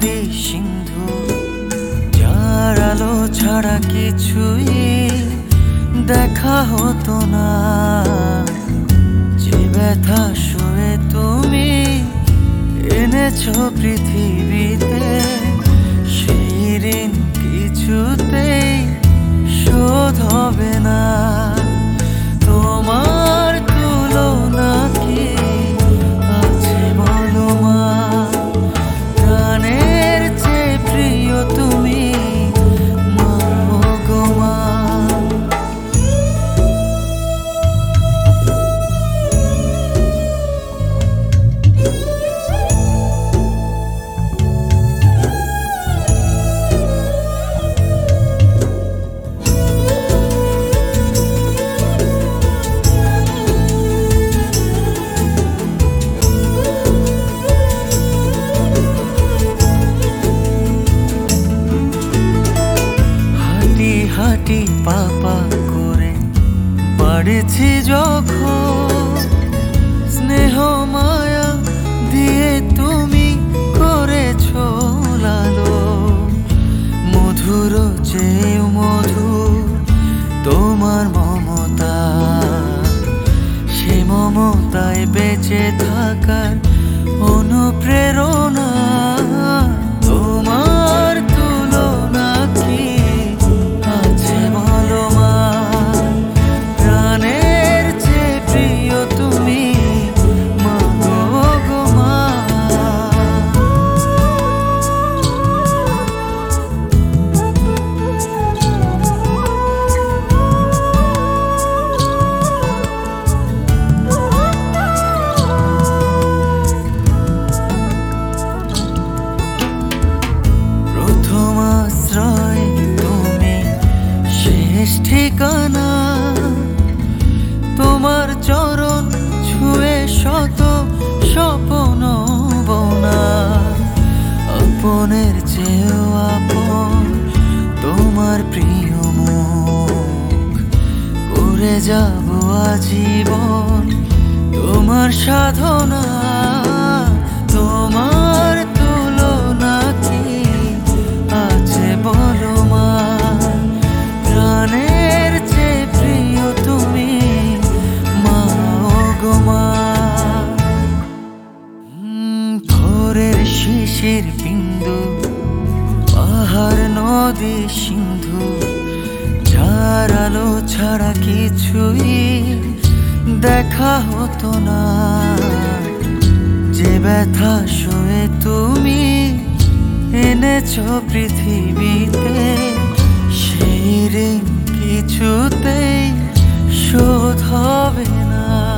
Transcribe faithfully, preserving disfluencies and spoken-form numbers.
নদী সিন্ধু, যার আলো ছাড়া কিছুই দেখা হতো না। যে ব্যথা শুয়ে তুমি এনেছো পৃথিবীতে, সেই ঋণ কিছুতেই শোধ হবে না। তোমার তুলনা কি আছে বলো মা? প্রাণের চেয়ে প্রিয় তুমি মা গো মা। হাঁটি পাপা করে বাড়েছি যখন, স্নেহ মায়া দিয়ে তুমি করেছো লালো। মধুর চেয়ে মধুর তোমার মমতা, সে মমতায় বেঁচে থাকার অনুপ্রেরণা। তোমার তুলনা কি আছে বলো মা? প্রাণের চেয়ে প্রিয় তুমি মা গো মা। প্রথম আশ্রয় তুমি, শেষ ঠিকানা। তোমার চরণ ছুঁয়ে শত স্বপ্ন বোনা। আপনের চেয়েও আপন তোমার প্রিয় মুখ, করে যাব আজীবন তোমার সাধনা। তোমার তুলনা কি আছে বলো মা? প্রাণের চেয়ে প্রিয় তুমি মা গো মা। ভোরের শিশির বিন্দু, পাহাড় নদী সিন্ধু, যার আলো ছাড়া কিছুই দেখা হতো না। যে ব্যথা শুয়ে তুমি এনেছো পৃথিবীতে, সেই ঋণ কিছুতেই শোধ হবে না।